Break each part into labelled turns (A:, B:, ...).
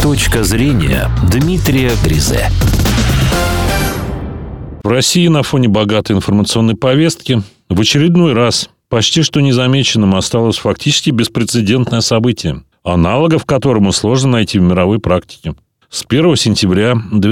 A: Точка зрения Дмитрия Гризе.
B: В России на фоне богатой информационной повестки в очередной раз почти что незамеченным осталось фактически беспрецедентное событие, аналогов которому сложно найти в мировой практике. С 1 сентября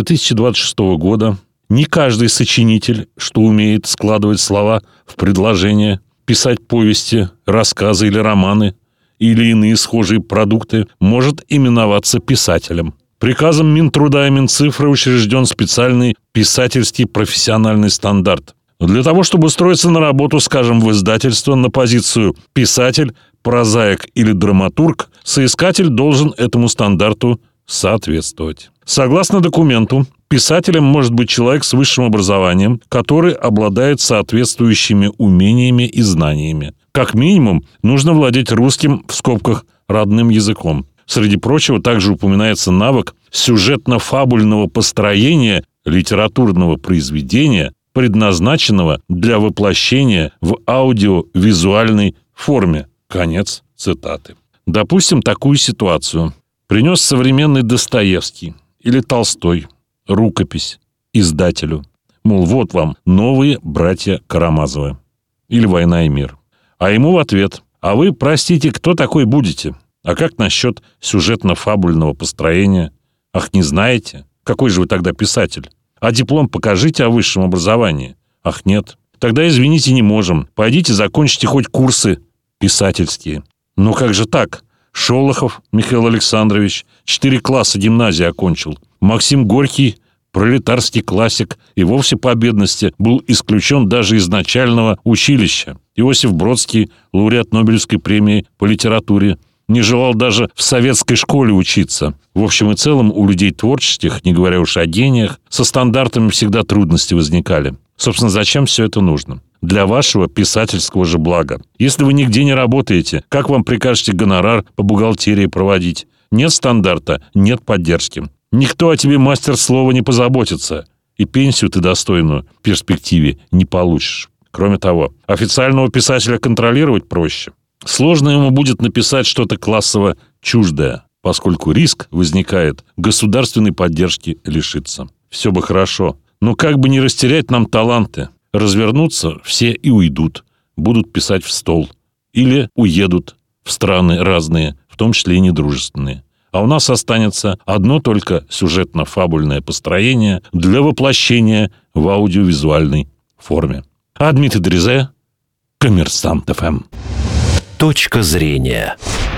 B: 2026 года не каждый сочинитель, что умеет складывать слова в предложения, писать повести, рассказы или романы, или иные схожие продукты, может именоваться писателем. Приказом Минтруда и Минцифры учрежден специальный писательский профессиональный стандарт. Для того, чтобы устроиться на работу, скажем, в издательство на позицию «писатель», «прозаик» или «драматург», соискатель должен этому стандарту соответствовать. Согласно документу, писателем может быть человек с высшим образованием, который обладает соответствующими умениями и знаниями. Как минимум, нужно владеть русским, в скобках, родным языком. Среди прочего, также упоминается навык сюжетно-фабульного построения литературного произведения, предназначенного для воплощения в аудиовизуальной форме. Конец цитаты. Допустим такую ситуацию. Принес современный Достоевский или Толстой рукопись издателю. Мол, вот вам новые братья Карамазовы. Или «Война и мир». А ему в ответ: а вы, простите, кто такой будете? А как насчет сюжетно-фабульного построения? Ах, не знаете? Какой же вы тогда писатель? А диплом покажите о высшем образовании? Ах, нет. Тогда, извините, не можем. Пойдите, закончите хоть курсы писательские. Ну как же так? Шолохов Михаил Александрович 4 класса гимназии окончил. Максим Горький, пролетарский классик, и вовсе по бедности был исключен даже из начального училища. Иосиф Бродский, лауреат Нобелевской премии по литературе, не желал даже в советской школе учиться. В общем и целом, у людей творческих, не говоря уж о гениях, со стандартами всегда трудности возникали. Собственно, зачем все это нужно? Для вашего писательского же блага. Если вы нигде не работаете, как вам прикажете гонорар по бухгалтерии проводить? Нет стандарта, нет поддержки. Никто о тебе, мастер слова, не позаботится. И пенсию ты достойную в перспективе не получишь. Кроме того, официального писателя контролировать проще. Сложно ему будет написать что-то классово чуждое, поскольку риск возникает государственной поддержки лишиться. Все бы хорошо, но как бы не растерять нам таланты. Развернутся все и уйдут, будут писать в стол. Или уедут в страны разные, в том числе и недружественные. А у нас останется одно только сюжетно-фабульное построение для воплощения в аудиовизуальной форме. А Дмитрий Гризе, Коммерсант ФМ.
A: Точка зрения.